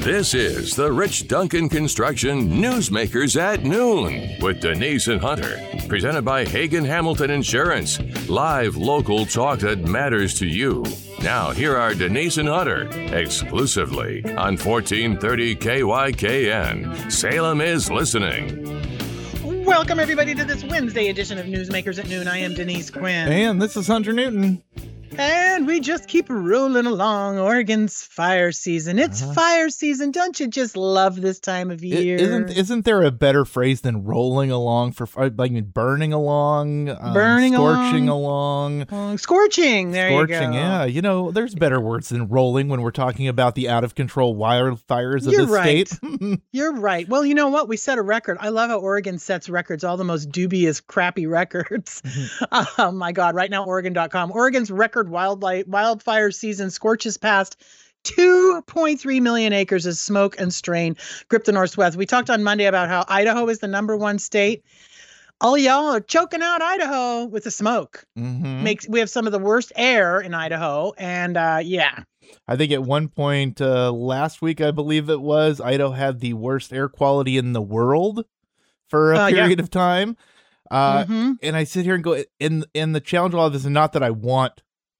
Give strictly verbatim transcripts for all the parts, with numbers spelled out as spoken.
This is the Rich Duncan Construction Newsmakers at Noon with Denise and Hunter. Presented by Hagen Hamilton Insurance. Live local talk that matters to you. Now, here are Denise and Hunter, exclusively on fourteen thirty K Y K N. Salem is listening. Welcome, everybody, to this Wednesday edition of Newsmakers at Noon. I am Denise Quinn. And this is Hunter Newton. And we just keep rolling along. Oregon's fire season. It's uh-huh. fire season. Don't you just love this time of year? It, isn't isn't there a better phrase than rolling along for like burning along, um, burning scorching along, along. Uh, scorching? There scorching, you go. Yeah, you know, there's better words than rolling when we're talking about the out of control wildfires of You're the right. state. You're right. Well, you know what? We set a record. I love how Oregon sets records, all the most dubious, crappy records. Mm-hmm. Oh my God! Right now, Oregon dot com. Oregon's record wildlife wildfire season scorches past two point three million acres as smoke and strain grip the Northwest. We talked on Monday about how Idaho is the number one state. All y'all are choking out Idaho with the smoke. Mm-hmm. Makes we have some of the worst air in Idaho, and uh, yeah. I think at one point uh, last week, I believe it was, Idaho had the worst air quality in the world for a uh, period yeah. of time. Uh, mm-hmm. And I sit here and go, and, and the challenge of all of this is not that I want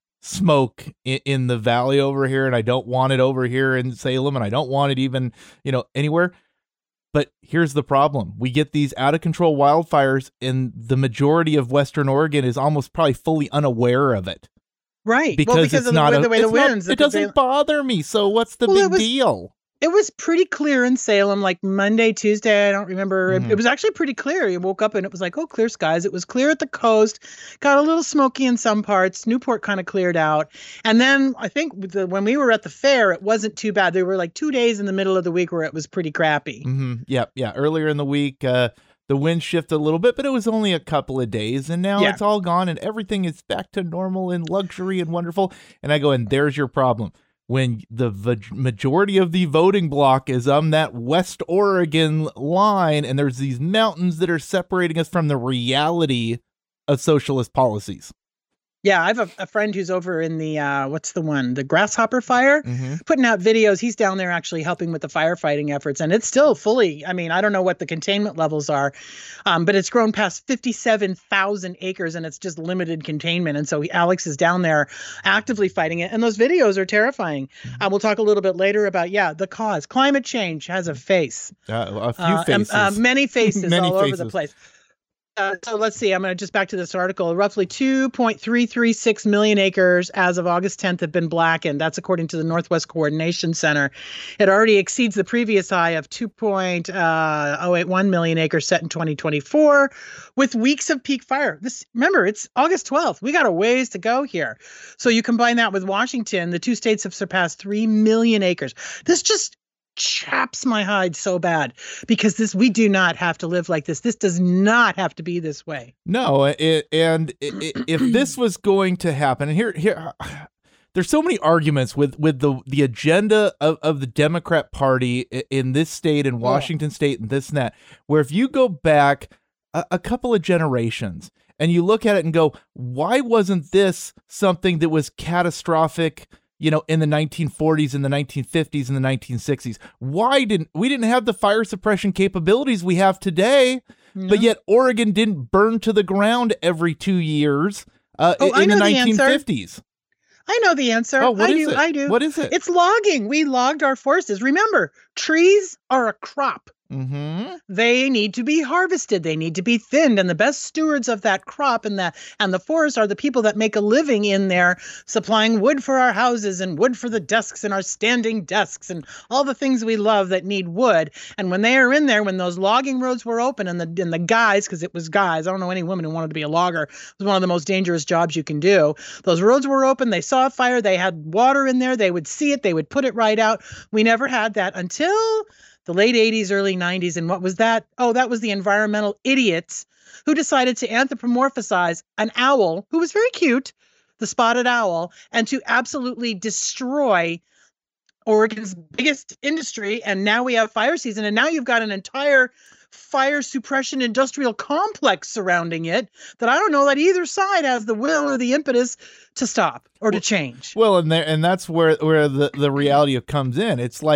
smoke in, in the valley over here, and I don't want it over here in Salem, and I don't want it even, you know, anywhere. But here's the problem. We get these out of control wildfires, and the majority of Western Oregon is almost probably fully unaware of it. Right. Because, well, because it's of not the, a, the way the winds. Not, it doesn't they, bother me. So what's the well, big was, deal? It was pretty clear in Salem, like Monday, Tuesday. I don't remember. Mm-hmm. It, it was actually pretty clear. You woke up and it was like, oh, clear skies. It was clear at the coast, got a little smoky in some parts. Newport kind of cleared out. And then I think the, when we were at the fair, it wasn't too bad. There were like two days in the middle of the week where it was pretty crappy. Mm-hmm. Yeah. Yeah. Earlier in the week, uh, the wind shifted a little bit, but it was only a couple of days. And now yeah. it's all gone and everything is back to normal and luxury and wonderful. And I go, and there's your problem. When the v- majority of the voting block is on that West Oregon line, and there's these mountains that are separating us from the reality of socialist policies. Yeah, I have a, a friend who's over in the, uh, what's the one, the Grasshopper Fire, mm-hmm. putting out videos. He's down there actually helping with the firefighting efforts. And it's still fully, I mean, I don't know what the containment levels are, um, but it's grown past fifty-seven thousand acres and it's just limited containment. And so he, Alex is down there actively fighting it. And those videos are terrifying. Mm-hmm. Uh, we'll talk a little bit later about, yeah, the cause. Climate change has a face. Uh, a few uh, faces. Um, uh, many faces many all faces. over the place. Uh, so let's see. I'm going to just back to this article. Roughly two point three three six million acres as of August tenth have been blackened. That's according to the Northwest Coordination Center. It already exceeds the previous high of two point oh eight one million acres set in twenty twenty-four with weeks of peak fire. This, remember, it's August twelfth. We got a ways to go here. So you combine that with Washington, the two states have surpassed three million acres. This just chaps my hide so bad because this we do not have to live like this. This does not have to be this way. No, it, and it, if this was going to happen, and here here there's so many arguments with with the the agenda of, of the Democrat Party in this state, in Washington yeah. state, and this and that, where if you go back a, a couple of generations and you look at it and go, why wasn't this something that was catastrophic, you know, in the nineteen forties, in the nineteen fifties, in the nineteen sixties? Why didn't we didn't have the fire suppression capabilities we have today, no. but yet Oregon didn't burn to the ground every two years uh, oh, in the the nineteen fifties? Answer. I know the answer. Oh, what I is do. it? I do. What is it? It's logging. We logged our forests. Remember, trees are a crop. Mm-hmm. They need to be harvested. They need to be thinned. And the best stewards of that crop and the, and the forest are the people that make a living in there, supplying wood for our houses and wood for the desks and our standing desks and all the things we love that need wood. And when they are in there, when those logging roads were open and the, and the guys, because it was guys, I don't know any woman who wanted to be a logger. It was one of the most dangerous jobs you can do. Those roads were open. They saw a fire. They had water in there. They would see it. They would put it right out. We never had that until the late eighties, early nineties. And what was that? Oh, that was the environmental idiots who decided to anthropomorphize an owl who was very cute, the spotted owl, and to absolutely destroy Oregon's biggest industry. And now we have fire season. And now you've got an entire fire suppression industrial complex surrounding it that I don't know that either side has the will or the impetus to stop or to change. Well, and there, and that's where, where the, the reality comes in. It's like,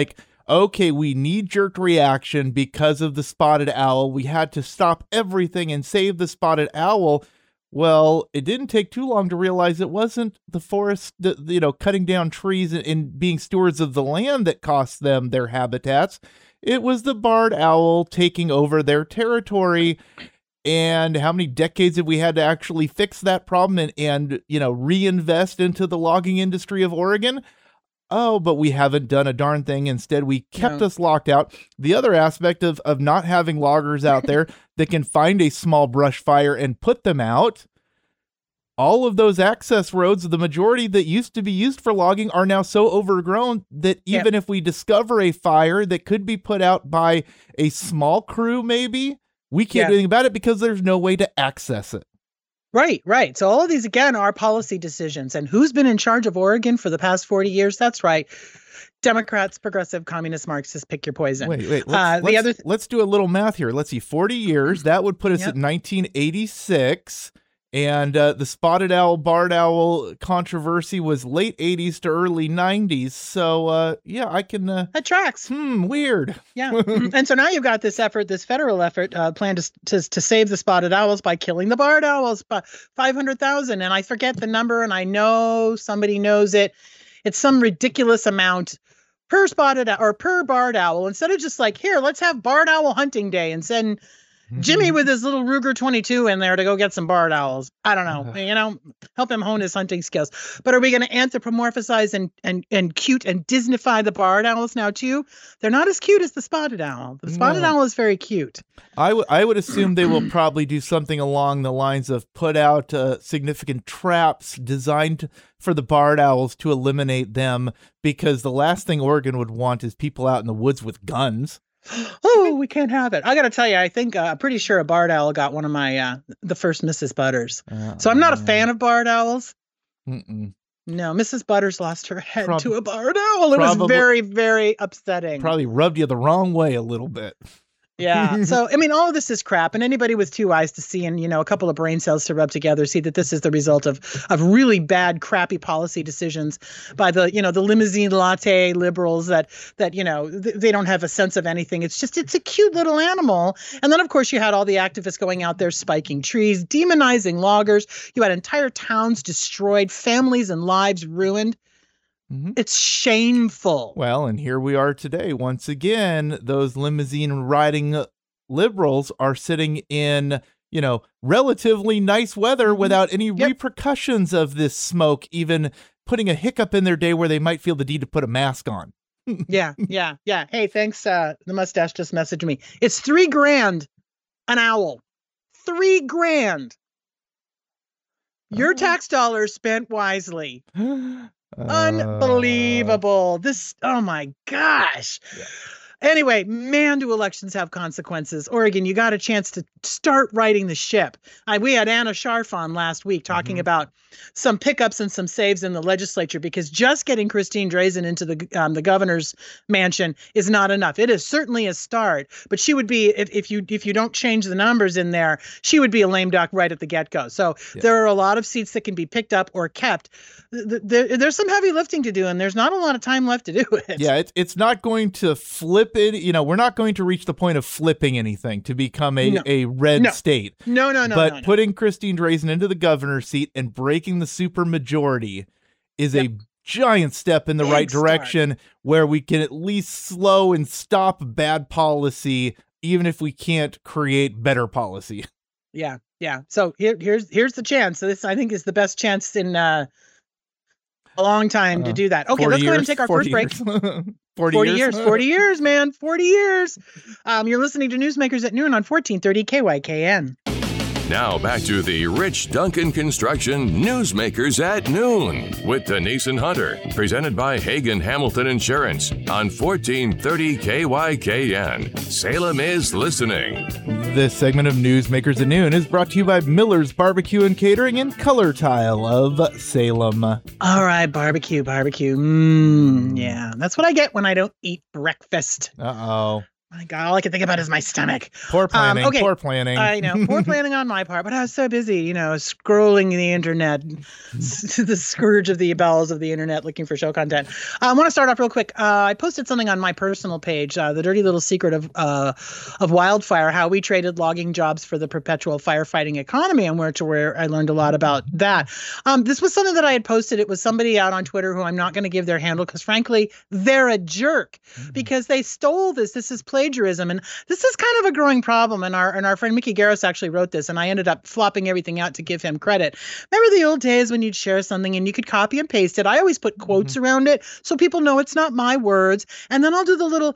okay, we knee-jerk reaction because of the spotted owl. We had to stop everything and save the spotted owl. Well, it didn't take too long to realize it wasn't the forest, you know, cutting down trees and, and being stewards of the land that cost them their habitats. It was the barred owl taking over their territory. And how many decades have we had to actually fix that problem and, and, you know, reinvest into the logging industry of Oregon? Oh, but we haven't done a darn thing. Instead, we kept No. us locked out. The other aspect of, of not having loggers out there that can find a small brush fire and put them out, all of those access roads, the majority that used to be used for logging, are now so overgrown that even Yep. if we discover a fire that could be put out by a small crew, maybe, we can't Yeah. do anything about it because there's no way to access it. Right, right. So all of these, again, are policy decisions. And who's been in charge of Oregon for the past forty years? That's right. Democrats, progressive, communist, Marxists, pick your poison. Wait, wait. Let's, Uh, the let's, other th- let's do a little math here. Let's see. forty years. That would put us Yep. at nineteen eighty-six. And uh, the spotted owl, barred owl controversy was late eighties to early nineties. So, uh, yeah, I can. Uh, That tracks. hmm, weird. Yeah. And so now you've got this effort, this federal effort, uh, plan to, to to save the spotted owls by killing the barred owls by five hundred thousand. And I forget the number, and I know somebody knows it. It's some ridiculous amount per spotted owl or per barred owl. Instead of just like, here, let's have barred owl hunting day and send Jimmy with his little Ruger twenty-two in there to go get some barred owls. I don't know, you know, help him hone his hunting skills. But are we going to anthropomorphize and and and cute and Disneyfy the barred owls now too? They're not as cute as the spotted owl. The spotted No. owl is very cute. I, w- I would assume they will probably do something along the lines of put out uh, significant traps designed for the barred owls to eliminate them, because the last thing Oregon would want is people out in the woods with guns. Oh, we can't have it. I got to tell you, I think uh, I'm pretty sure a barred owl got one of my uh, the first Missus Butters. Uh, So I'm not a fan of barred owls. Mm-mm. No, Missus Butters lost her head Prob- to a barred owl. It was probably- very, very upsetting. Probably rubbed you the wrong way a little bit. Yeah. So, I mean, all of this is crap. And anybody with two eyes to see and, you know, a couple of brain cells to rub together see that this is the result of of really bad, crappy policy decisions by the, you know, the limousine latte liberals that, that you know, th- they don't have a sense of anything. It's just, it's a cute little animal. And then, of course, you had all the activists going out there spiking trees, demonizing loggers. You had entire towns destroyed, families and lives ruined. Mhm. It's shameful. Well, and here we are today. Once again, those limousine riding liberals are sitting in, you know, relatively nice weather without any Yep. repercussions of this smoke, even putting a hiccup in their day where they might feel the need to put a mask on. Yeah, yeah, yeah. Hey, thanks. Uh, the mustache just messaged me. It's three grand an owl. Three grand. Your Oh. tax dollars spent wisely. Uh, Unbelievable. This, oh my gosh. Yeah. Anyway, man, do elections have consequences. Oregon, you got a chance to start righting the ship. I, we had Anna Scharf on last week talking Mhm. about some pickups and some saves in the legislature, because just getting Christine Drazan into the um, the governor's mansion is not enough. It is certainly a start, but she would be, if, if you if you don't change the numbers in there, she would be a lame duck right at the get-go. So Yeah. there are a lot of seats that can be picked up or kept. Th- th- there's some heavy lifting to do, and there's not a lot of time left to do it. Yeah, it's it's not going to flip it. You know, we're not going to reach the point of flipping anything to become a, No. a red No. state. No, no, no, but no, no. putting Christine Drazan into the governor's seat and breaking the supermajority is Yep. a giant step in the Big right start. direction, where we can at least slow and stop bad policy, even if we can't create better policy. Yeah, yeah. So here, here's here's the chance. So this, I think, is the best chance in uh, a long time to Uh, do that. Okay, forty let's go ahead and years, take our forty first break. years. forty, forty years. years, forty years, man, forty years. Um, you're listening to Newsmakers at Noon on fourteen thirty K Y K N. Now back to the Rich Duncan Construction Newsmakers at Noon with Denise and Hunter, presented by Hagen Hamilton Insurance on fourteen thirty K Y K N. Salem is listening. This segment of Newsmakers at Noon is brought to you by Miller's Barbecue and Catering and Color Tile of Salem. All right, barbecue, barbecue. Mmm, yeah, that's what I get when I don't eat breakfast. Uh-oh. My God, all I can think about is my stomach. Poor planning. Um, okay. Poor planning. I know. Poor planning on my part, but I was so busy, you know, scrolling the internet, the scourge of the bowels of the internet looking for show content. Uh, I want to start off real quick. Uh, I posted something on my personal page, uh, The Dirty Little Secret of uh, of Wildfire, how we traded logging jobs for the perpetual firefighting economy, and where to where I learned a lot about that. Um, this was something that I had posted. It was somebody out on Twitter who I'm not going to give their handle because, frankly, they're a jerk mm-hmm. because they stole this. This is plagiarism, and this is kind of a growing problem. And our and our friend Mickey Garris actually wrote this, and I ended up flopping everything out to give him credit. Remember the old days when you'd share something and you could copy and paste it? I always put quotes mm-hmm. around it so people know it's not my words, and then I'll do the little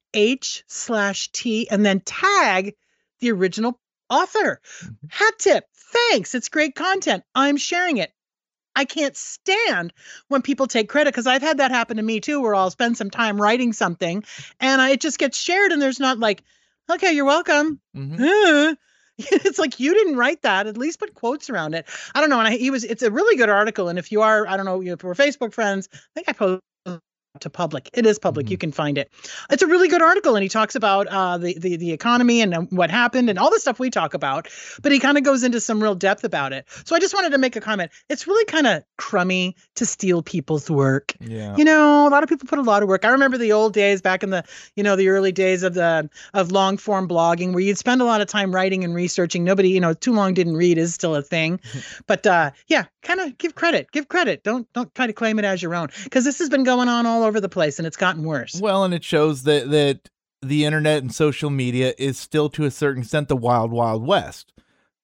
H slash T and then tag the original author. Mm-hmm. Hat tip. Thanks. It's great content. I'm sharing it. I can't stand when people take credit because I've had that happen to me too, where I'll spend some time writing something and I, it just gets shared and there's not like, okay, you're welcome. Mm-hmm. Uh, it's like, you didn't write that. At least put quotes around it. I don't know. And I, he was, it's a really good article. And if you are, I don't know, if we're Facebook friends, I think I posted to public. It is public. Mm-hmm. You can find it. It's a really good article. And he talks about uh, the, the, the economy and what happened and all the stuff we talk about, but he kind of goes into some real depth about it. So I just wanted to make a comment. It's really kind of crummy to steal people's work. Yeah. You know, a lot of people put a lot of work. I remember the old days back in the, you know, the early days of the, of long form blogging where you'd spend a lot of time writing and researching. Nobody, you know, too long didn't read is still a thing, but uh, yeah, kind of give credit, give credit. Don't, don't try to claim it as your own because this has been going on all over the place and it's gotten worse. Well, and it shows that that the internet and social media is still to a certain extent the wild, wild west,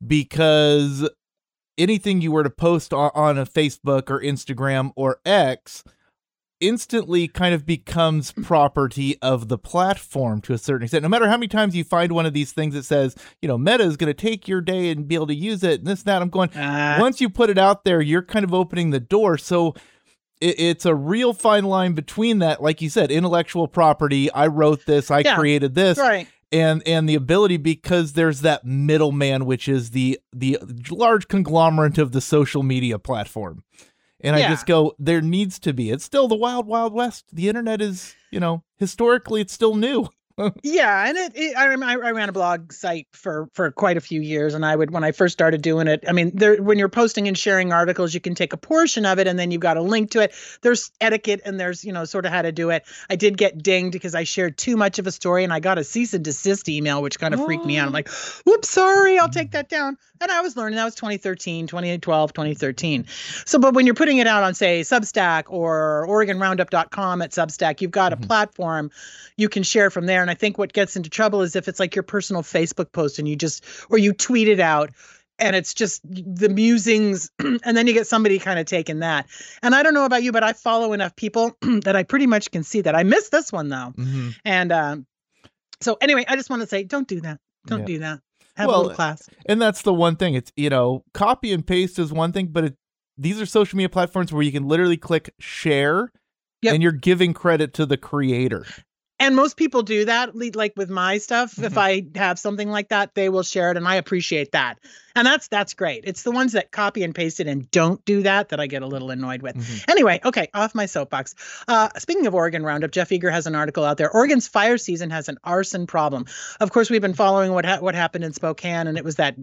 because anything you were to post on, on a Facebook or Instagram or X instantly kind of becomes property of the platform to a certain extent. No matter how many times you find one of these things that says, you know, Meta is going to take your day and be able to use it and this, that, I'm going, uh, once you put it out there, you're kind of opening the door. So it's a real fine line between that, like you said, intellectual property. I wrote this, I yeah, created this, right. and and the ability, because there's that middleman, which is the the large conglomerate of the social media platform. And yeah. I just go, there needs to be. It's still the wild, wild west. The internet is, you know, historically, it's still new. Yeah, and it, it I, I ran a blog site for for quite a few years, and I would when I first started doing it. I mean, there when you're posting and sharing articles, you can take a portion of it, and then you've got a link to it. There's etiquette, and there's you know sort of how to do it. I did get dinged because I shared too much of a story, and I got a cease and desist email, which kind of oh. freaked me out. I'm like, "Whoops, sorry, I'll take that down." And I was learning. That was twenty thirteen, twenty twelve, twenty thirteen. So, but when you're putting it out on, say, Substack or Oregon Roundup dot com at Substack, you've got a mm-hmm. platform you can share from there. And I think what gets into trouble is if it's like your personal Facebook post and you just, or you tweet it out and it's just the musings and then you get somebody kind of taking that. And I don't know about you, but I follow enough people that I pretty much can see that. I missed this one though. Mm-hmm. And um, so anyway, I just want to say, don't do that. Don't yeah. do that. Have well, a little class. And that's the one thing. It's, you know, copy and paste is one thing, but it, these are social media platforms where you can literally click share yep. and you're giving credit to the creator. And most people do that, like with my stuff. Mm-hmm. If I have something like that, they will share it, and I appreciate that. And that's that's great. It's the ones that copy and paste it and don't do that that I get a little annoyed with. Mm-hmm. Anyway, okay, off my soapbox. Uh, speaking of Oregon Roundup, Jeff Eager has an article out there. Oregon's fire season has an arson problem. Of course, we've been following what ha- what happened in Spokane, and it was that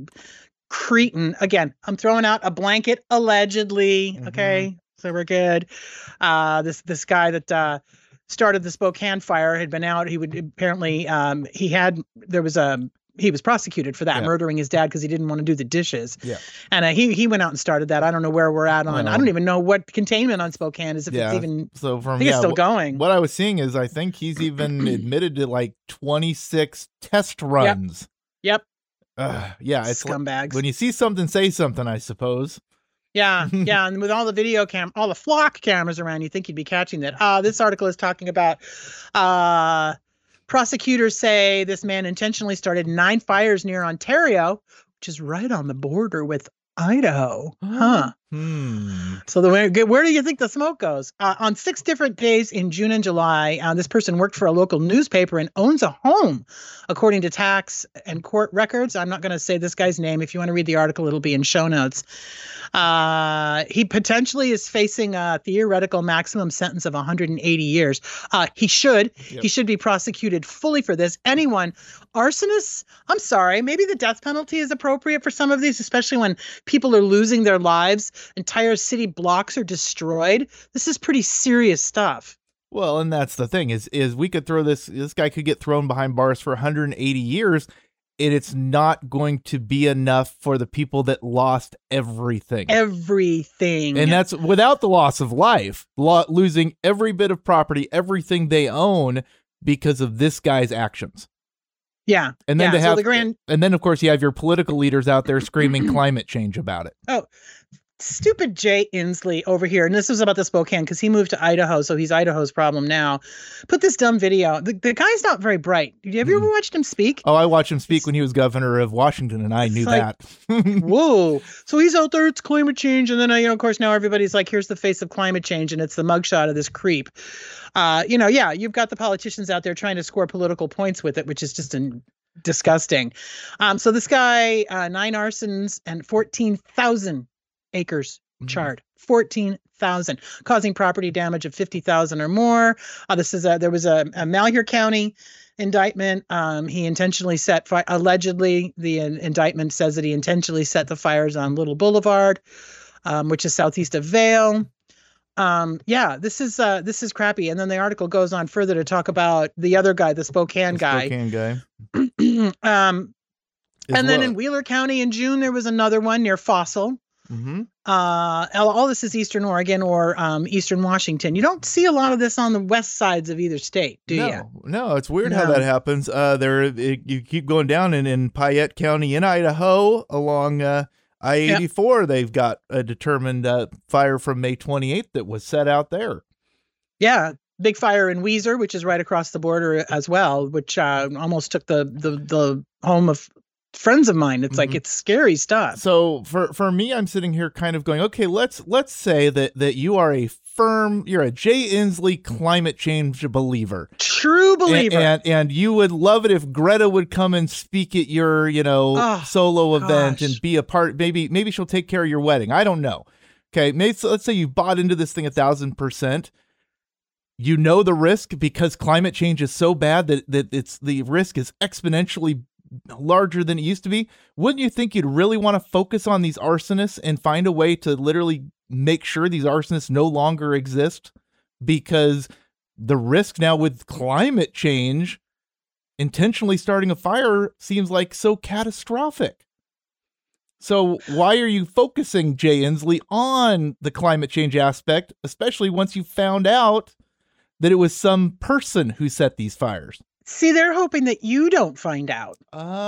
cretin. Again, I'm throwing out a blanket, allegedly. Mm-hmm. Okay, so we're good. Uh, this this guy that. Uh, started the Spokane fire had been out. He would apparently, um, he had, there was a, he was prosecuted for that, yeah. murdering his dad because he didn't want to do the dishes. Yeah. And uh, he he went out and started that. I don't know where we're at on, I don't even know what containment on Spokane is, if yeah. it's even, so from, I think yeah, it's still going. What I was seeing is I think he's even admitted to like twenty-six test runs. Yep. yep. Uh, yeah. It's scumbags. Like, when you see something, say something, I suppose. Yeah, yeah, and with all the video cam, all the flock cameras around, you think you'd be catching that. Uh, this article is talking about uh, prosecutors say this man intentionally started nine fires near Ontario, which is right on the border with Idaho. Huh. Hmm. So the where, where do you think the smoke goes? Uh, on six different days in June and July, uh, this person worked for a local newspaper and owns a home, according to tax and court records. I'm not going to say this guy's name. If you want to read the article, it'll be in show notes. Uh, he potentially is facing a theoretical maximum sentence of one hundred eighty years. Uh, he should. Yep. He should be prosecuted fully for this. Anyone, arsonists, I'm sorry, maybe the death penalty is appropriate for some of these, especially when people are losing their lives. Entire city blocks are destroyed. This is pretty serious stuff. Well, and that's the thing is, is we could throw this, this guy could get thrown behind bars for one hundred eighty years. And it's not going to be enough for the people that lost everything. Everything. And that's without the loss of life, lo- losing every bit of property, everything they own because of this guy's actions. Yeah. And then yeah, to have, so the grand- and then of course you have your political leaders out there screaming climate change about it. Oh, stupid Jay Inslee over here. And this was about the Spokane because he moved to Idaho. So he's Idaho's problem now. Put this dumb video. The, the guy's not very bright. Have you ever watched him speak? Oh, I watched him speak when he was governor of Washington, and I it's knew like, that. Whoa. So he's out there. It's climate change. And then, uh, you know, of course, now everybody's like, here's the face of climate change. And it's the mugshot of this creep. Uh, you know, yeah, you've got the politicians out there trying to score political points with it, which is just an disgusting. Um, so this guy, uh, nine arsons and fourteen thousand acres charred, fourteen thousand, causing property damage of fifty thousand or more. Uh, this is a, there was a, a Malheur County indictment. Um, he intentionally set fire, allegedly the in- indictment says that he intentionally set the fires on Little Boulevard, um, which is southeast of Vail. Um, yeah, this is, uh, this is crappy. And then the article goes on further to talk about the other guy, the Spokane the guy. Spokane guy. um, As and then well. in Wheeler County in June, there was another one near Fossil. Mm-hmm. Uh, all, all this is Eastern Oregon or um, Eastern Washington. You don't see a lot of this on the west sides of either state, do no, you? No, it's weird No. how that happens. Uh, there, it, you keep going down in, in Payette County in Idaho along uh, I eighty-four. Yep. They've got a determined uh, fire from May twenty-eighth that was set out there. Yeah. Big fire in Weiser, which is right across the border as well, which uh, almost took the, the, the home of friends of mine. It's mm-hmm. like, it's scary stuff. So for, for me, I'm sitting here kind of going, okay, let's, let's say that, that you are a firm, you're a Jay Inslee climate change believer. True believer. And, and, and you would love it if Greta would come and speak at your, you know, oh, solo event gosh. and be a part, maybe, maybe she'll take care of your wedding. I don't know. Okay. Maybe, so let's say you bought into this thing a thousand percent. You know the risk because climate change is so bad that, that it's the risk is exponentially larger than it used to be. Wouldn't you think you'd really want to focus on these arsonists and find a way to literally make sure these arsonists no longer exist? Because the risk now with climate change, intentionally starting a fire seems like so catastrophic. So why are you focusing, Jay Inslee, on the climate change aspect, especially once you found out that it was some person who set these fires? See, they're hoping that you don't find out.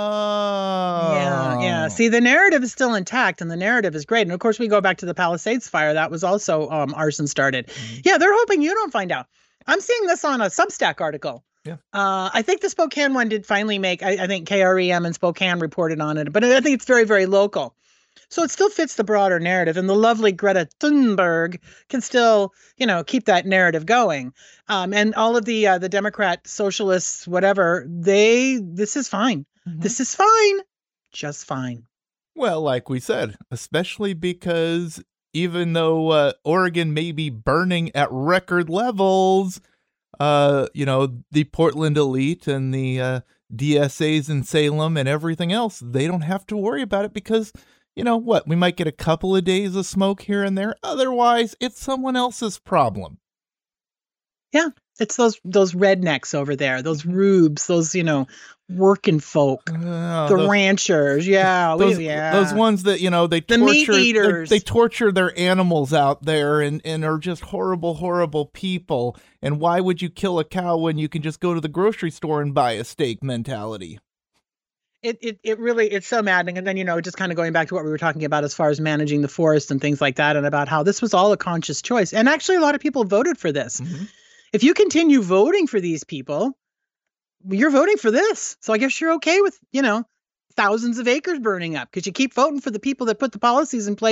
Oh. Yeah, yeah. See, the narrative is still intact, and the narrative is great. And, of course, we go back to the Palisades fire. That was also um, arson started. Mm-hmm. Yeah, they're hoping you don't find out. I'm seeing this on a Substack article. Yeah. Uh, I think the Spokane one did finally make, I, I think K R E M and Spokane reported on it, but I think it's very, very local. So it still fits the broader narrative, and the lovely Greta Thunberg can still, you know, keep that narrative going. Um, and all of the uh, the Democrat socialists, whatever, they this is fine. Mm-hmm. This is fine, just fine. Well, like we said, especially because even though uh, Oregon may be burning at record levels, uh, you know, the Portland elite and the uh, D S As in Salem and everything else, they don't have to worry about it because, you know what, we might get a couple of days of smoke here and there. Otherwise, it's someone else's problem. Yeah, it's those those rednecks over there, those rubes, those, you know, working folk, uh, the those, ranchers. Yeah, those, we, yeah, those ones that, you know, they the torture, meat eaters. They, they torture their animals out there and, and are just horrible, horrible people. And why would you kill a cow when you can just go to the grocery store and buy a steak mentality? It, it it really, it's so maddening. And then, you know, just kind of going back to what we were talking about as far as managing the forest and things like that, and about how this was all a conscious choice. And actually, a lot of people voted for this. Mm-hmm. If you continue voting for these people, you're voting for this. So I guess you're okay with, you know, thousands of acres burning up because you keep voting for the people that put the policies in place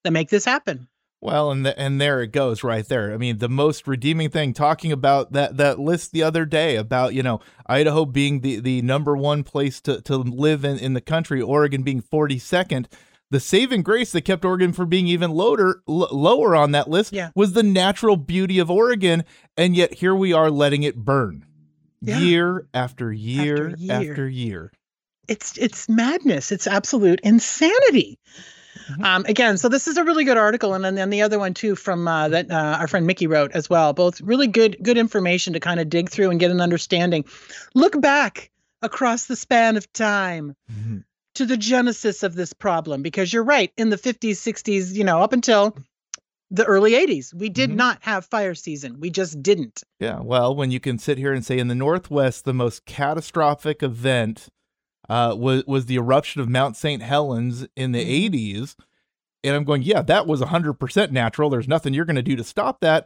that make this happen. Well, and the, and there it goes right there. I mean, the most redeeming thing, talking about that that list the other day about, you know, Idaho being the, the number one place to, to live in, in the country, Oregon being forty-second. The saving grace that kept Oregon from being even lower, l- lower on that list yeah. was the natural beauty of Oregon. And yet here we are letting it burn yeah. year after year after year. after year. It's, it's madness. It's absolute insanity. Mm-hmm. Um, again, so this is a really good article, and then, then the other one too from uh, that uh, our friend Mickey wrote as well. Both really good good information to kind of dig through and get an understanding. Look back across the span of time mm-hmm. to the genesis of this problem, because you're right. In the fifties, sixties, you know, up until the early eighties, we did mm-hmm. not have fire season. We just didn't. Yeah, well, when you can sit here and say in the Northwest, the most catastrophic event Uh, was was the eruption of Mount Saint Helens in the mm-hmm. eighties. And I'm going, yeah, that was one hundred percent natural. There's nothing you're going to do to stop that.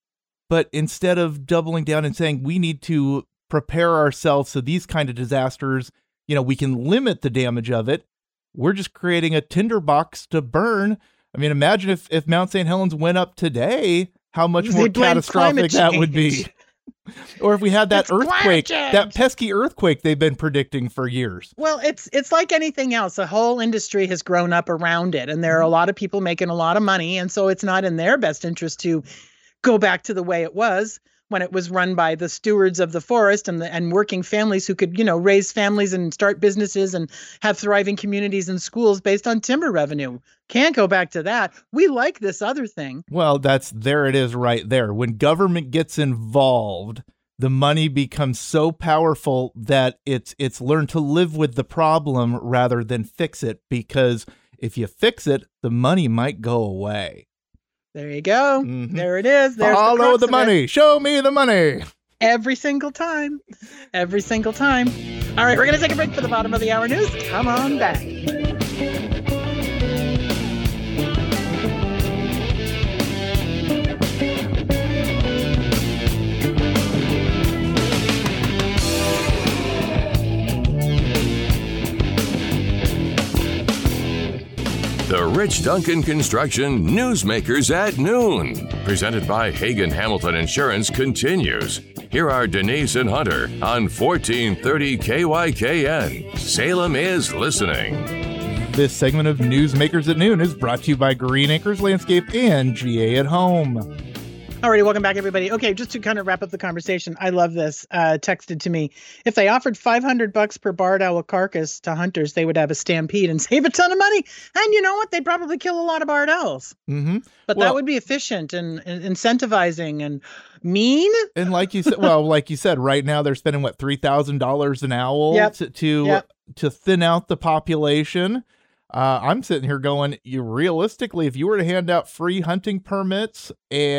But instead of doubling down and saying we need to prepare ourselves so these kind of disasters, you know, we can limit the damage of it, we're just creating a tinderbox to burn. I mean, imagine if, if Mount Saint Helens went up today, how much more catastrophic that would be. Or if we had that it's earthquake, that pesky earthquake they've been predicting for years. Well, it's it's like anything else. The whole industry has grown up around it, and there are a lot of people making a lot of money, and so it's not in their best interest to go back to the way it was when it was run by the stewards of the forest and the, and working families who could, you know, raise families and start businesses and have thriving communities and schools based on timber revenue. Can't go back to that. We like this other thing. Well, that's there it is right there. When government gets involved, the money becomes so powerful that it's it's learned to live with the problem rather than fix it, because if you fix it, the money might go away. There you go. Mm-hmm. There it is. There's Follow the, the money. It. Show me the money. Every single time. Every single time. All right, we're going to take a break for the bottom of the hour news. Come on back. The Rich Duncan Construction Newsmakers at Noon, presented by Hagen Hamilton Insurance, continues. Here are Denise and Hunter on fourteen thirty K Y K N. Salem is listening. This segment of Newsmakers at Noon is brought to you by Green Acres Landscape and G A at Home. Alrighty, welcome back, everybody. Okay, just to kind of wrap up the conversation, I love this. Uh, texted to me, if they offered five hundred bucks per barred owl carcass to hunters, they would have a stampede and save a ton of money. And you know what? They'd probably kill a lot of barred owls. Mm-hmm. But well, that would be efficient and, and incentivizing and mean. And like you said, well, like you said, right now they're spending what three thousand dollars an owl yep. to to, yep. to thin out the population. Uh, I'm sitting here going, you realistically, if you were to hand out free hunting permits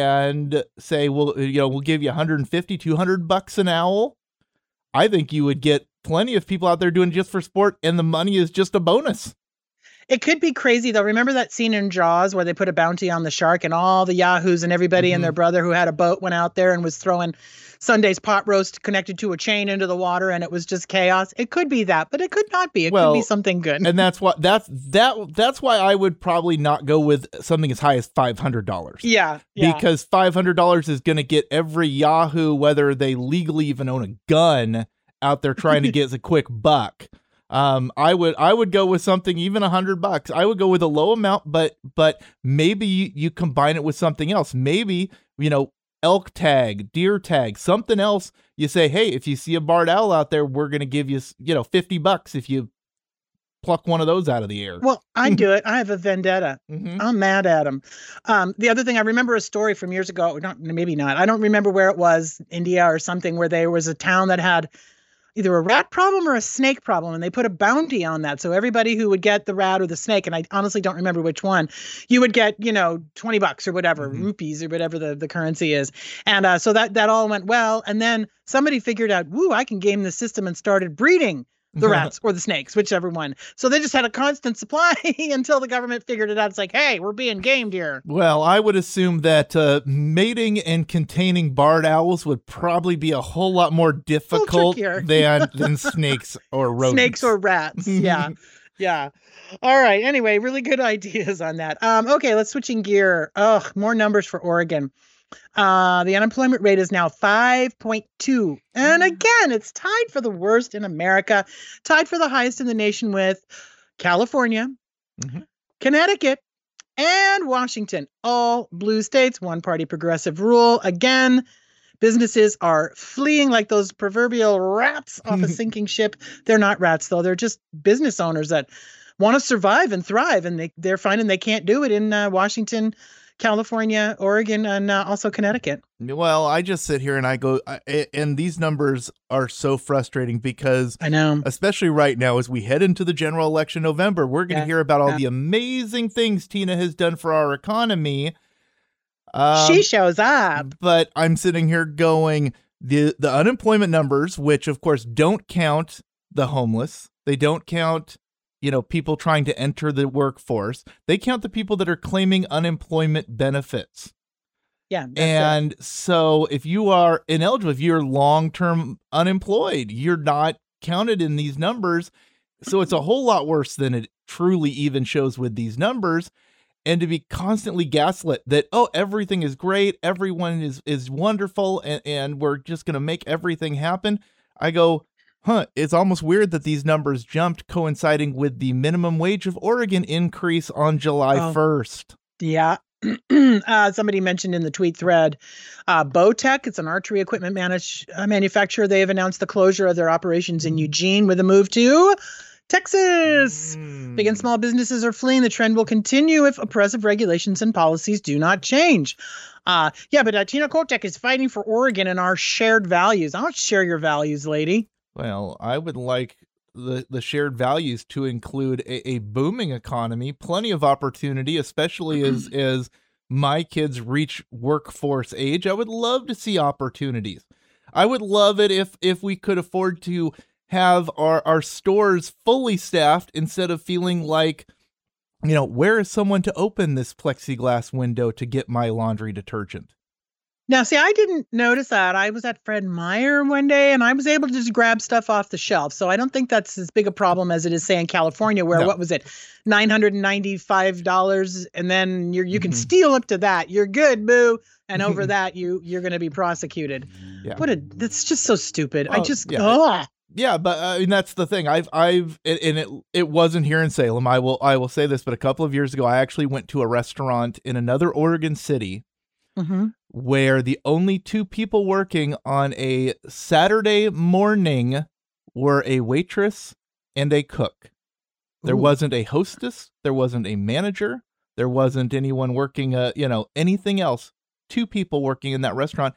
and say, well, you know, we'll give you one hundred fifty, two hundred bucks an owl, I think you would get plenty of people out there doing it just for sport, and the money is just a bonus. It could be crazy, though. Remember that scene in Jaws where they put a bounty on the shark and all the yahoos and everybody mm-hmm. and their brother who had a boat went out there and was throwing Sunday's pot roast connected to a chain into the water, and it was just chaos? It could be that, but it could not be. It well, could be something good. And that's what that's that that's why I would probably not go with something as high as five hundred dollars. Yeah, yeah. Because five hundred dollars is going to get every yahoo, whether they legally even own a gun, out there trying to get a quick buck. Um, I would I would go with something even a hundred bucks. I would go with a low amount, but but maybe you, you combine it with something else. Maybe, you know, elk tag, deer tag, something else. You say, hey, if you see a barred owl out there, we're going to give you, you know, fifty bucks if you pluck one of those out of the air. Well, I do it. I have a vendetta. Mm-hmm. I'm mad at him. Um, the other thing, I remember a story from years ago. Not maybe not. I don't remember where it was, India or something, where there was a town that had either a rat problem or a snake problem, and they put a bounty on that. So everybody who would get the rat or the snake, and I honestly don't remember which one, you would get, you know, twenty bucks or whatever, mm-hmm. rupees or whatever the, the currency is. And uh, so that, that all went well. And then somebody figured out, woo, I can game the system, and started breeding the rats or the snakes, whichever one. So they just had a constant supply until the government figured it out. It's like, hey, we're being gamed here. Well, I would assume that uh, mating and containing barred owls would probably be a whole lot more difficult than, than snakes or rodents. Snakes or rats, yeah. Yeah. All right. Anyway, really good ideas on that. Um, okay, let's switching gear. Ugh, more numbers for Oregon. Uh, the unemployment rate is now five point two. And again, it's tied for the worst in America, tied for the highest in the nation with California, mm-hmm. Connecticut, and Washington. All blue states, one party progressive rule. Again, businesses are fleeing like those proverbial rats off a sinking ship. They're not rats, though. They're just business owners that want to survive and thrive, and they, they're finding they can't do it in uh, Washington, California, Oregon, and uh, also Connecticut. Well, I just sit here and I go, I, and these numbers are so frustrating because I know, especially right now as we head into the general election in November, we're going to yeah, hear about all yeah. the amazing things Tina has done for our economy. Um, she shows up. But I'm sitting here going, the, the unemployment numbers, which of course don't count the homeless, they don't count, you know, people trying to enter the workforce. They count the people that are claiming unemployment benefits. Yeah. And it. So if you are ineligible, if you're long-term unemployed, you're not counted in these numbers. So it's a whole lot worse than it truly even shows with these numbers. And to be constantly gaslit that, oh, everything is great, everyone is, is wonderful, and, and we're just going to make everything happen. I go, huh, it's almost weird that these numbers jumped coinciding with the minimum wage of Oregon increase on July first. Yeah. uh, somebody mentioned in the tweet thread, uh, Bowtech, it's an archery equipment manage, uh, manufacturer. They have announced the closure of their operations in Eugene with a move to Texas. Mm. Big and small businesses are fleeing. The trend will continue if oppressive regulations and policies do not change. Uh, yeah, but uh, Tina Kotek is fighting for Oregon and our shared values. I don't share your values, lady. Well, I would like the, the shared values to include a, a booming economy, plenty of opportunity, especially as, as my kids reach workforce age. I would love to see opportunities. I would love it if if we could afford to have our, our stores fully staffed instead of feeling like, you know, where is someone to open this plexiglass window to get my laundry detergent? Now, see, I didn't notice that. I was at Fred Meyer one day and I was able to just grab stuff off the shelf. So I don't think that's as big a problem as it is, say, in California, where no. what was it, nine hundred ninety-five dollars, and then you're, you can mm-hmm. steal up to that. You're good, boo. And over that, you, you're going to be prosecuted. Yeah. What a, that's just so stupid. Well, I just, yeah. ugh. Yeah, but I mean, that's the thing. I've, I've, and it, it wasn't here in Salem. I will, I will say this, but a couple of years ago, I actually went to a restaurant in another Oregon city mm-hmm. where the only two people working on a Saturday morning were a waitress and a cook. There Ooh. wasn't a hostess. There wasn't a manager. There wasn't anyone working, uh, you know, anything else. Two people working in that restaurant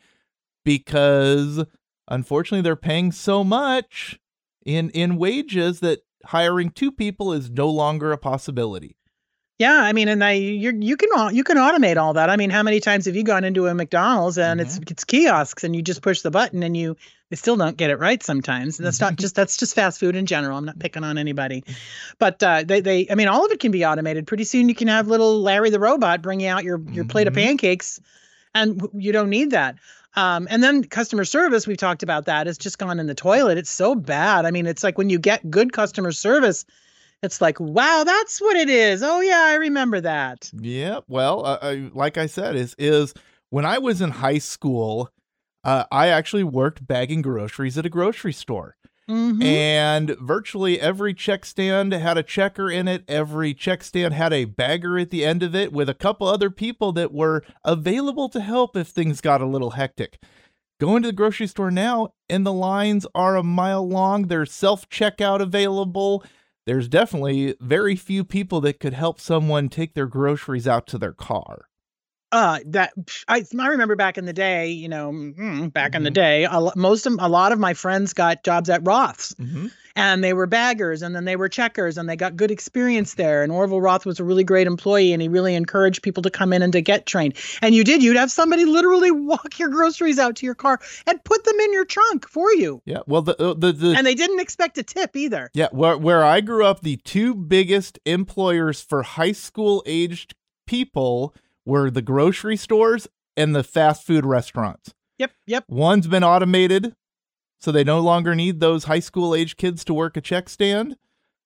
because unfortunately, they're paying so much in in wages that hiring two people is no longer a possibility. Yeah, I mean, and I you you can you can automate all that. I mean, how many times have you gone into a McDonald's and mm-hmm. it's it's kiosks and you just push the button and you they still don't get it right sometimes. That's not just that's just fast food in general. I'm not picking on anybody, but uh, they they I mean, all of it can be automated. Pretty soon, you can have little Larry the robot bring you out your your mm-hmm. plate of pancakes, and you don't need that. Um, and then customer service, we've talked about that, has just gone in the toilet. It's so bad. I mean, it's like when you get good customer service, it's like, wow, that's what it is. Oh, yeah, I remember that. Yeah, well, uh, I, like I said, is is when I was in high school, uh, I actually worked bagging groceries at a grocery store. Mm-hmm. And virtually every check stand had a checker in it. Every check stand had a bagger at the end of it with a couple other people that were available to help if things got a little hectic. Going to the grocery store now, and the lines are a mile long. There's self-checkout available. There's definitely very few people that could help someone take their groceries out to their car. Uh, that I I remember back in the day, you know, back mm-hmm. in the day, a, most of a lot of my friends got jobs at Roth's, mm-hmm. and they were baggers, and then they were checkers, and they got good experience there. And Orville Roth was a really great employee, and he really encouraged people to come in and to get trained. And you did, you'd have somebody literally walk your groceries out to your car and put them in your trunk for you. Yeah, well, the the, the and they didn't expect a tip either. Yeah, where where I grew up, the two biggest employers for high school aged people were the grocery stores and the fast food restaurants. Yep, yep. One's been automated, so they no longer need those high school age kids to work a check stand.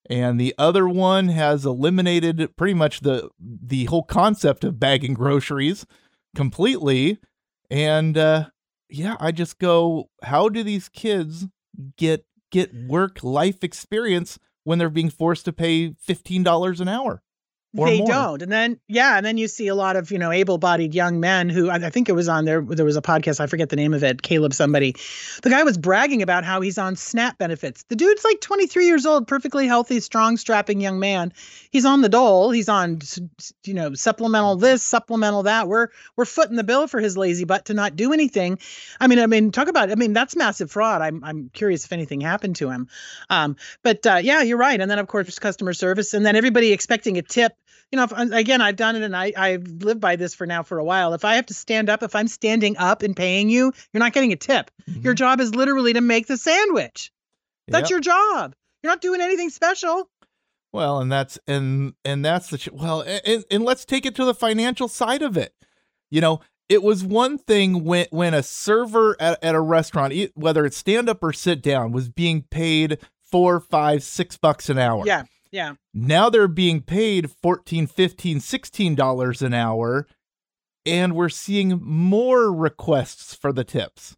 and the other one has eliminated pretty much the the whole concept of bagging groceries completely. And uh, yeah, I just go, how do these kids get get work life experience when they're being forced to pay fifteen dollars an hour? They more. don't. And then, yeah. And then you see a lot of, you know, able-bodied young men who, I think it was on there, there was a podcast, I forget the name of it, Caleb somebody. The guy was bragging about how he's on SNAP benefits. The dude's like twenty-three years old, perfectly healthy, strong, strapping young man. He's on the dole. He's on, you know, supplemental this, supplemental that. We're, we're footing the bill for his lazy butt to not do anything. I mean, I mean, talk about, I mean, that's massive fraud. I'm, I'm curious if anything happened to him. Um, but uh, yeah, you're right. And then of course, customer service, and then everybody expecting a tip. You know, if, again, I've done it and I, I've lived by this for now for a while. If I have to stand up, if I'm standing up and paying you, you're not getting a tip. Mm-hmm. Your job is literally to make the sandwich. That's yep. your job. You're not doing anything special. Well, and that's, and, and that's the, well, and, and let's take it to the financial side of it. You know, it was one thing when, when a server at, at a restaurant, whether it's stand up or sit down, was being paid four, five, six bucks an hour. Yeah. Yeah. Now they're being paid fourteen, fifteen, sixteen dollars an hour, and we're seeing more requests for the tips.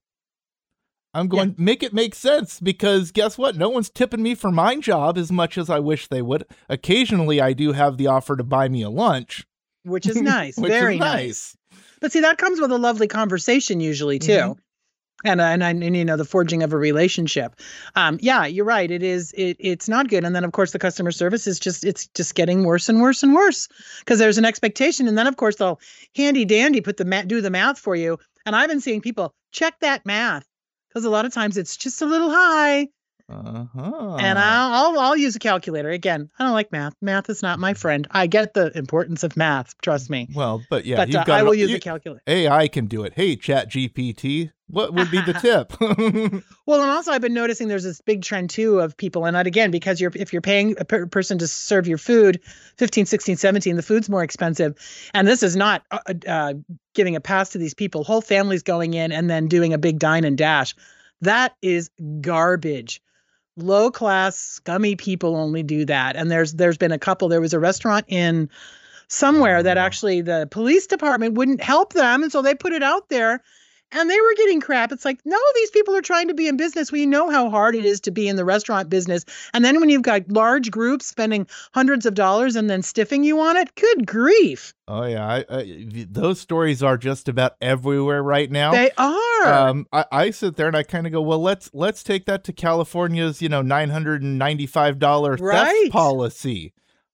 I'm going, yeah. make it make sense, because guess what? No one's tipping me for my job as much as I wish they would. Occasionally, I do have the offer to buy me a lunch. Which is nice. Which Very is nice. nice. But see, that comes with a lovely conversation usually, too. Mm-hmm. And, and, and, you know, the forging of a relationship. Um, yeah, you're right. It is. It, it's not good. And then, of course, the customer service is just it's just getting worse and worse and worse because there's an expectation. And then, of course, they'll handy dandy put the ma- do the math for you. And I've been seeing people check that math because a lot of times it's just a little high. Uh-huh. And I'll, I'll I'll use a calculator. Again, I don't like math. Math is not my friend. I get the importance of math. Trust me. Well, but yeah, but you've uh, got I will it, use you, a calculator. A I can do it. Hey, Chat G P T, what would be the tip? Well, and also I've been noticing there's this big trend too of people, and again, because you're if you're paying a per- person to serve your food, fifteen, sixteen, seventeen, the food's more expensive. And this is not uh, uh, giving a pass to these people. Whole families going in and then doing a big dine and dash. That is garbage. Low class, scummy people only do that. And there's there's been a couple. There was a restaurant in somewhere that actually the police department wouldn't help them. And so they put it out there and they were getting crap. It's like, no, these people are trying to be in business. We know how hard it is to be in the restaurant business. And then when you've got large groups spending hundreds of dollars and then stiffing you on it, good grief. Oh, yeah. I, I, those stories are just about everywhere right now. They are. Um, I, I sit there and I kind of go, well, let's let's take that to California's, you know, nine hundred ninety-five dollars right. theft policy.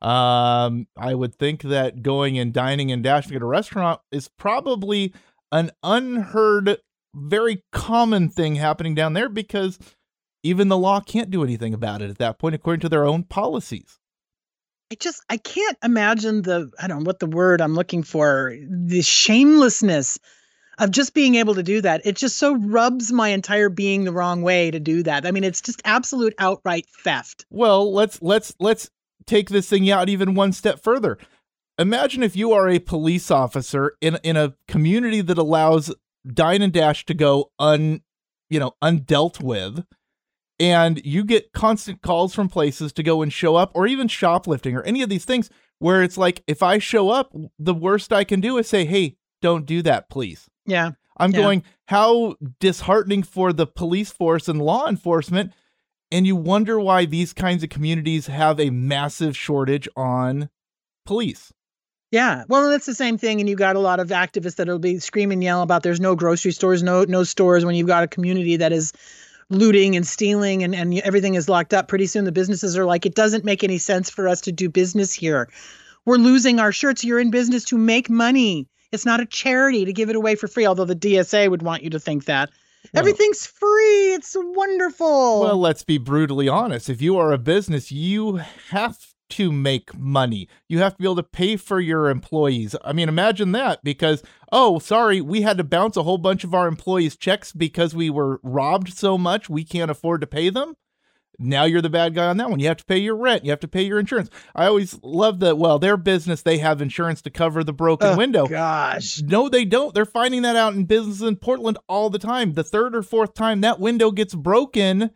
Um, I would think that going and dining and dashing at a restaurant is probably an unheard, very common thing happening down there because even the law can't do anything about it at that point, according to their own policies. I just, I can't imagine the, I don't know what the word I'm looking for, the shamelessness of just being able to do that. It just so rubs my entire being the wrong way to do that. I mean, it's just absolute outright theft. Well, let's, let's, let's take this thing out even one step further. Imagine if you are a police officer in in a community that allows dine and dash to go un, you know, undealt with, and you get constant calls from places to go and show up, or even shoplifting or any of these things where it's like, if I show up, the worst I can do is say, hey, don't do that, please. Yeah. I'm yeah. going, how disheartening for the police force and law enforcement. And you wonder why these kinds of communities have a massive shortage on police. Yeah. Well, that's the same thing. And you've got a lot of activists that'll be scream and yell about there's no grocery stores, no no stores, when you've got a community that is looting and stealing and, and everything is locked up. Pretty soon the businesses are like, it doesn't make any sense for us to do business here. We're losing our shirts. You're in business to make money. It's not a charity to give it away for free, although the D S A would want you to think that. Well, everything's free. It's wonderful. Well, let's be brutally honest. If you are a business, you have to make money. You have to be able to pay for your employees. I mean, imagine that because, oh, sorry, we had to bounce a whole bunch of our employees' checks because we were robbed so much we can't afford to pay them. Now you're the bad guy on that one. You have to pay your rent. You have to pay your insurance. I always love that. Well, their business, they have insurance to cover the broken oh, window. Gosh. No, they don't. They're finding that out in business in Portland all the time. The third or fourth time that window gets broken,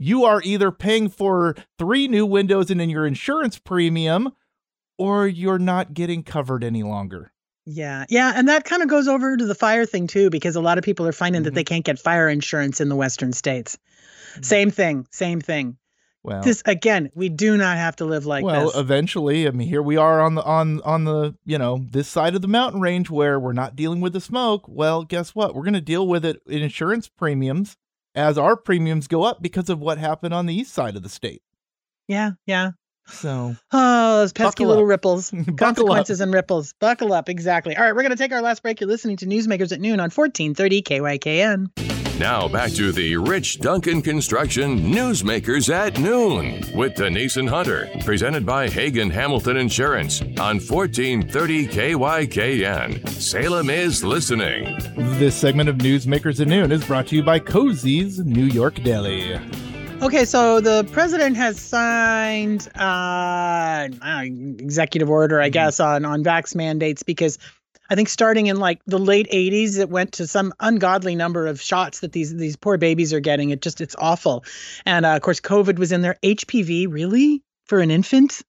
you are either paying for three new windows and in your insurance premium, or you're not getting covered any longer. Yeah. Yeah. And that kind of goes over to the fire thing too, because a lot of people are finding Mm-hmm. that they can't get fire insurance in the Western states. Mm-hmm. Same thing. Same thing. Well, this again, we do not have to live like well, this. Well, eventually, I mean, here we are on the on on the you know this side of the mountain range where we're not dealing with the smoke. Well, guess what? We're going to deal with it in insurance premiums as our premiums go up because of what happened on the east side of the state. Yeah, yeah. So, oh, those pesky little up. ripples, consequences up. and ripples. Buckle up, exactly. All right, we're going to take our last break. You're listening to Newsmakers at Noon on fourteen thirty K Y K N. Now back to the Rich Duncan Construction Newsmakers at Noon with Denise and Hunter, presented by Hagen Hamilton Insurance on fourteen thirty K Y K N. Salem is listening. This segment of Newsmakers at Noon is brought to you by Cozy's New York Deli. Okay, so the president has signed uh, executive order, I guess, on, on vax mandates because I think starting in like the late eighties, it went to some ungodly number of shots that these these poor babies are getting. It just, it's awful. And uh, of course, COVID was in there. H P V, really? For an infant?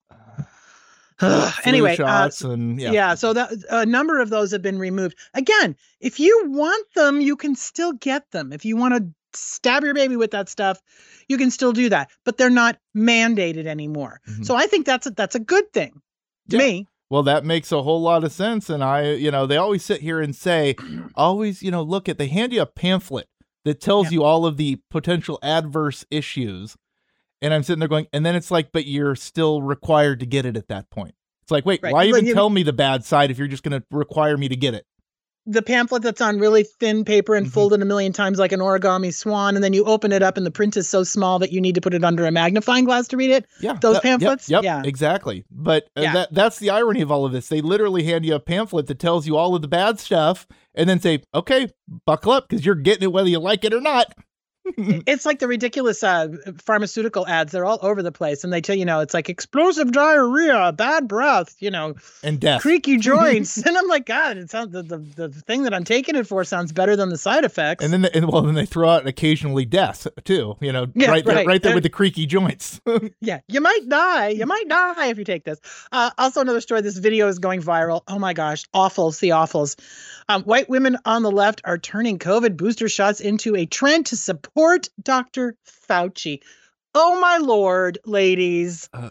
Uh, anyway, shots uh, and, yeah. yeah, so that, a number of those have been removed. Again, if you want them, you can still get them. If you want to stab your baby with that stuff, you can still do that, but they're not mandated anymore. Mm-hmm. So I think that's a, that's a good thing to yeah. me. Well, that makes a whole lot of sense. And I, you know, they always sit here and say, always, you know, look at, they hand you a pamphlet that tells yeah. you all of the potential adverse issues. And I'm sitting there going, and then it's like, but you're still required to get it at that point. It's like, wait, right. why even tell me the bad side if you're just going to require me to get it? The pamphlet that's on really thin paper and mm-hmm. folded a million times like an origami swan, and then you open it up and the print is so small that you need to put it under a magnifying glass to read it. Yeah, those that, pamphlets. Yep, yep yeah, exactly. But uh, yeah. that that's the irony of all of this. They literally hand you a pamphlet that tells you all of the bad stuff, and then say, "Okay, buckle up because you're getting it whether you like it or not." It's like the ridiculous uh, pharmaceutical ads. They're all over the place. And they tell you, know, it's like explosive diarrhea, bad breath, you know, and death, creaky joints. And I'm like, God, it sounds the, the, the thing that I'm taking it for sounds better than the side effects. And then, the, and, well, then they throw out occasionally death too, you know, yeah, right there, right. right there with the creaky joints. Yeah. You might die. You might die if you take this. Uh, also, another story. This video is going viral. Oh my gosh. Awfuls, the awfuls. Um, white women on the left are turning COVID booster shots into a trend to support Doctor Fauci. Oh, my Lord, ladies. Uh,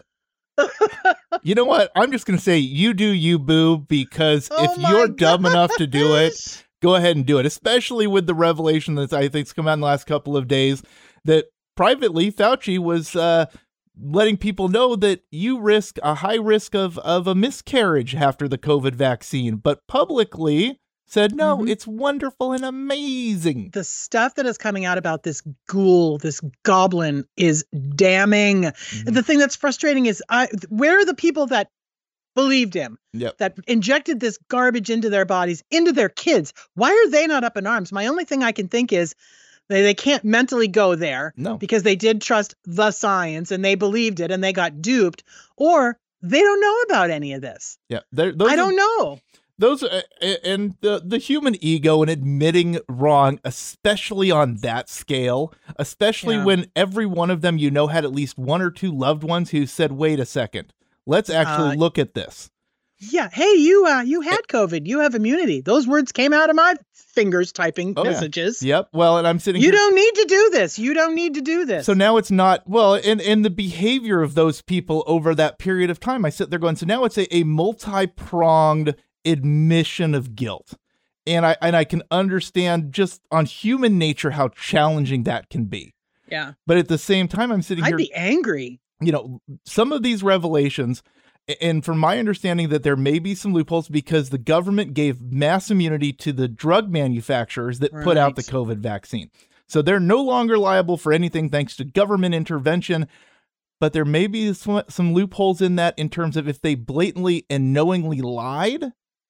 you know what? I'm just going to say you do you, boo, because oh if you're gosh. dumb enough to do it, go ahead and do it, especially with the revelation that I think's come out in the last couple of days that privately Fauci was uh, letting people know that you risk a high risk of, of a miscarriage after the COVID vaccine, but publicly said, no, mm-hmm. it's wonderful and amazing. The stuff that is coming out about this ghoul, this goblin, is damning. Mm-hmm. The thing that's frustrating is, I, where are the people that believed him, yep. that injected this garbage into their bodies, into their kids? Why are they not up in arms? My only thing I can think is they, they can't mentally go there no. because they did trust the science and they believed it and they got duped, or they don't know about any of this. Yeah, those I don't are- know. Those uh, and the the human ego and admitting wrong, especially on that scale, especially yeah. when every one of them, you know, had at least one or two loved ones who said, wait a second, let's actually uh, look at this. Yeah. Hey, you uh, you had COVID. You have immunity. Those words came out of my fingers typing oh, messages. Yeah. Yep. Well, and I'm sitting You here- don't need to do this. You don't need to do this. So now it's not, well, and, and the behavior of those people over that period of time, I sit there going, so now it's a, a multi-pronged admission of guilt. And I and I can understand just on human nature how challenging that can be. Yeah. But at the same time, I'm sitting I'd here. I'd be angry. You know, some of these revelations, and from my understanding that there may be some loopholes because the government gave mass immunity to the drug manufacturers that right. put out the COVID vaccine. So they're no longer liable for anything thanks to government intervention. But there may be some, some loopholes in that in terms of if they blatantly and knowingly lied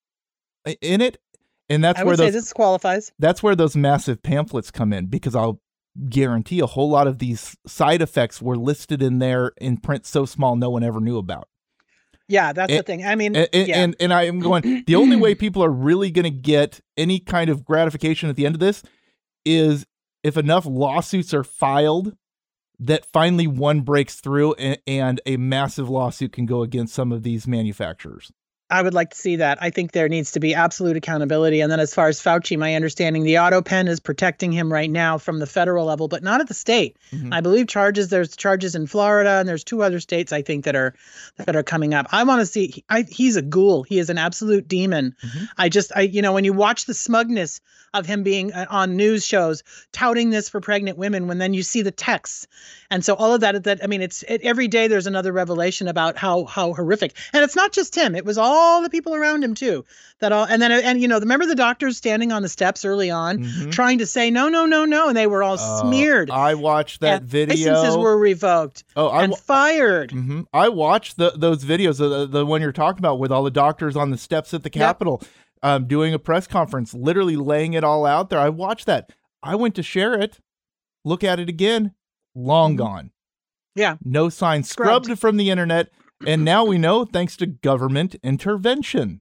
in it, and that's I where would those, say this qualifies. That's where those massive pamphlets come in, because I'll guarantee a whole lot of these side effects were listed in there in print so small no one ever knew about. Yeah, that's and, the thing. I mean, and, yeah. and and I am going. The only way people are really going to get any kind of gratification at the end of this is if enough lawsuits are filed that finally one breaks through and, and a massive lawsuit can go against some of these manufacturers. I would like to see that. I think there needs to be absolute accountability. And then as far as Fauci, my understanding, the auto pen is protecting him right now from the federal level, but not at the state. Mm-hmm. I believe charges, there's charges in Florida, and there's two other states, I think, that are that are coming up. I want to see, I, he's a ghoul. He is an absolute demon. Mm-hmm. I just, I you know, when you watch the smugness of him being on news shows, touting this for pregnant women, when then you see the texts. And so all of that, that I mean, it's it, every day there's another revelation about how how horrific. And it's not just him. It was all the people around him, too. That all and then, and, you know, remember the doctors standing on the steps early on mm-hmm. trying to say, no, no, no, no. And they were all uh, smeared. I watched that and video. Licenses were revoked oh, I, and fired. Mm-hmm. I watched the, those videos, the, the one you're talking about with all the doctors on the steps at the Capitol. Yep. Um, doing a press conference, literally laying it all out there. I watched that. I went to share it, look at it again, long mm-hmm. gone. Yeah. No sign, scrubbed. scrubbed from the internet. And now we know, thanks to government intervention.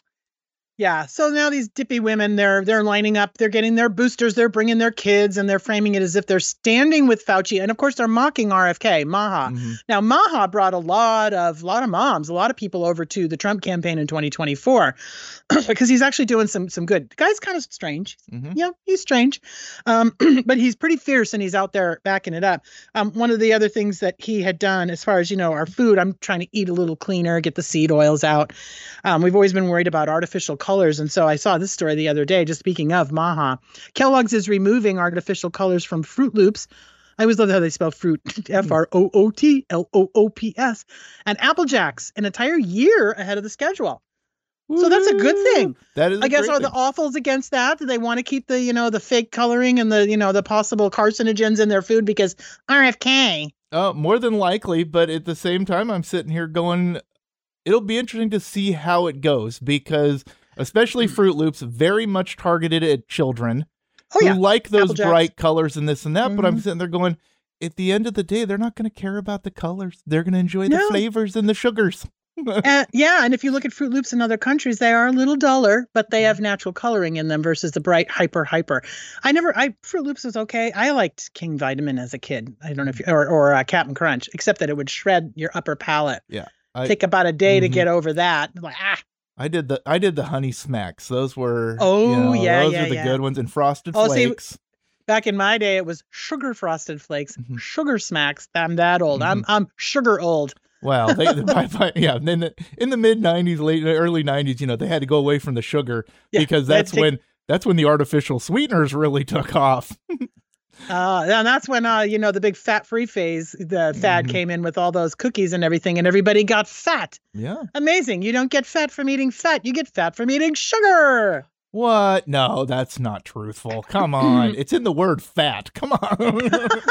Yeah. So now these dippy women, they're they're lining up, they're getting their boosters, they're bringing their kids, and they're framing it as if they're standing with Fauci. And of course, they're mocking R F K, Maha. Mm-hmm. Now, Maha brought a lot of lot of moms, a lot of people over to the Trump campaign in twenty twenty-four because he's actually doing some some good. The guy's kind of strange. Mm-hmm. Yeah, he's strange, um, but he's pretty fierce, and he's out there backing it up. Um, one of the other things that he had done, as far as, you know, our food, I'm trying to eat a little cleaner, get the seed oils out. Um, we've always been worried about artificial colors. And so I saw this story the other day, just speaking of Maha. Kellogg's is removing artificial colors from Fruit Loops. I always love how they spell fruit, F R O O T L O O P S, and Apple Jacks an entire year ahead of the schedule. So that's a good thing. That is, I guess, are thing. the awfuls against that? Do they want to keep the, you know, the fake coloring and the, you know, the possible carcinogens in their food because R F K? Oh, more than likely. But at the same time, I'm sitting here going, it'll be interesting to see how it goes because especially Fruit Loops, very much targeted at children oh, yeah. who like those bright colors and this and that. Mm-hmm. But I'm sitting there going, at the end of the day, they're not going to care about the colors. They're going to enjoy no. the flavors and the sugars. uh, yeah, and if you look at Fruit Loops in other countries, they are a little duller, but they have natural coloring in them versus the bright hyper hyper. I never, I Fruit Loops was okay. I liked King Vitamin as a kid. I don't know if you, or or uh, Captain Crunch, except that it would shred your upper palate. Yeah, I, take about a day mm-hmm. to get over that. I'm like ah. I did the I did the Honey Smacks. Those were oh you know, yeah those yeah were the yeah. good ones. And Frosted oh, Flakes. See, back in my day, it was Sugar Frosted Flakes, mm-hmm. Sugar Smacks. I'm that old. Mm-hmm. I'm I'm sugar old. Well, they, by, by, yeah. And then the, in the mid nineties, late early nineties, you know, they had to go away from the sugar yeah, because that's take, when that's when the artificial sweeteners really took off. Uh, and that's when, uh, you know, the big fat-free phase, the fad mm-hmm. came in with all those cookies and everything, and everybody got fat. Yeah. Amazing. You don't get fat from eating fat. You get fat from eating sugar. What? No, that's not truthful. Come on. It's in the word fat. Come on.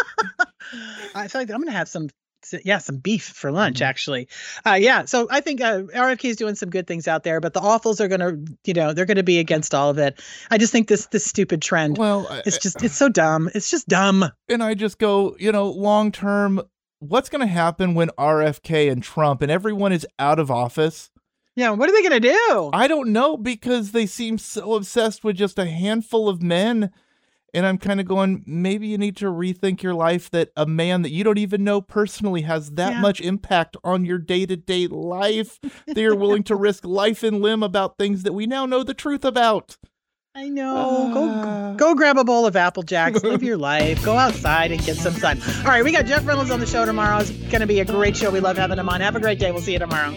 I feel like I'm going to have some Yeah, some beef for lunch, actually. Uh, yeah, so I think uh, R F K is doing some good things out there, but the awfuls are going to, you know, they're going to be against all of it. I just think this this stupid trend, well, it's just, it's so dumb. It's just dumb. And I just go, you know, long term, what's going to happen when R F K and Trump and everyone is out of office? Yeah, what are they going to do? I don't know, because they seem so obsessed with just a handful of men. And I'm kind of going, maybe you need to rethink your life, that a man that you don't even know personally has that yeah. much impact on your day-to-day life. They are willing to risk life and limb about things that we now know the truth about. I know. Uh, go go grab a bowl of Apple Jacks. Live your life. Go outside and get some sun. All right, we got Jeff Reynolds on the show tomorrow. It's going to be a great show. We love having him on. Have a great day. We'll see you tomorrow.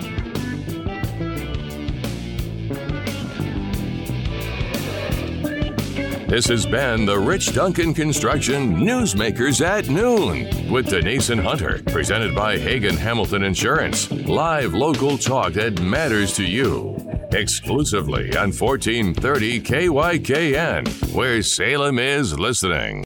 This has been the Rich Duncan Construction Newsmakers at Noon with Denise and Hunter, presented by Hagen Hamilton Insurance. Live local talk that matters to you. Exclusively on fourteen thirty K Y K N, where Salem is listening.